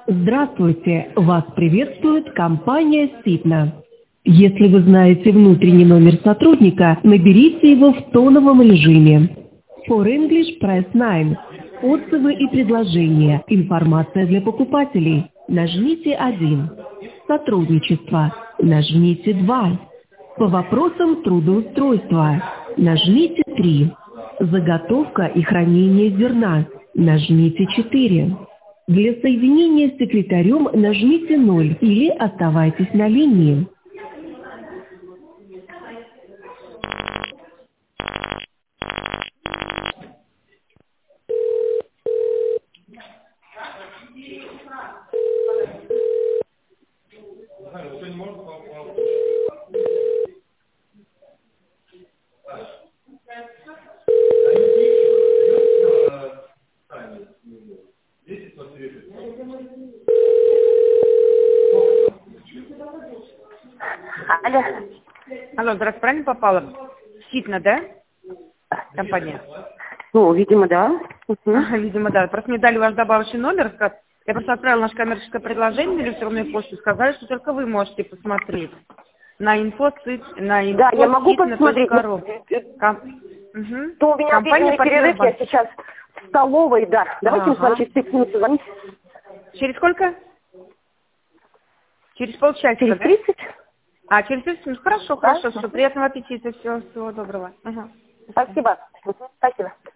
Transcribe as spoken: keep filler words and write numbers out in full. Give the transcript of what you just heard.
Здравствуйте! Вас приветствует компания Ситна. Если вы знаете внутренний номер сотрудника, наберите его в тоновом режиме. For English Press девять. Отзывы и предложения. Информация для покупателей. Нажмите один. Сотрудничество. Нажмите два. По вопросам трудоустройства. Нажмите три. Заготовка и хранение зерна. Нажмите четыре. Для соединения с секретарем нажмите ноль или оставайтесь на линии. Алло. Алло, здравствуйте, правильно попала? Ситна, да? Компания. Ну, видимо, да. Угу. Видимо, да. Просто мне дали ваш добавочный номер. ска- Я просто отправила наше коммерческое предложение на электронную почту. Сказали, что только вы можете посмотреть. На инфо, на инфо Да, я могу посмотреть. ру. но- Ком... Угу. То у меня Компания обеденный перерыв, я «Партнер сейчас в столовой, да. Давайте мы с вами Ага. через пять минут позвоните. банк». Через сколько? Через полчасика, Через да? тридцать? А, через тридцать минут. Хорошо, Да? хорошо. Все, приятного аппетита. Всего, всего доброго. Ага. Спасибо. Мгм. Спасибо.